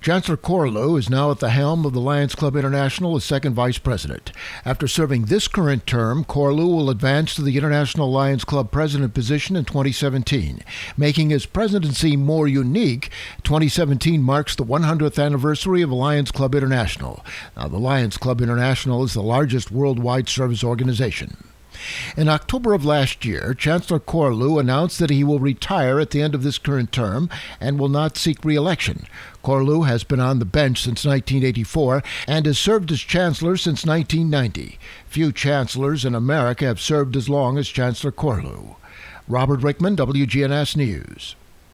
Chancellor Corlew is now at the helm of the Lions Club International as second vice president. After serving this current term, Corlew will advance to the International Lions Club president position in 2017. Making his presidency more unique, 2017 marks the 100th anniversary of the Lions Club International. Now, the Lions Club International is the largest worldwide service organization. In October of last year, Chancellor Corlew announced that he will retire at the end of this current term and will not seek re-election. Corlew has been on the bench since 1984 and has served as Chancellor since 1990. Few chancellors in America have served as long as Chancellor Corlew. Robert Rickman, WGNS News.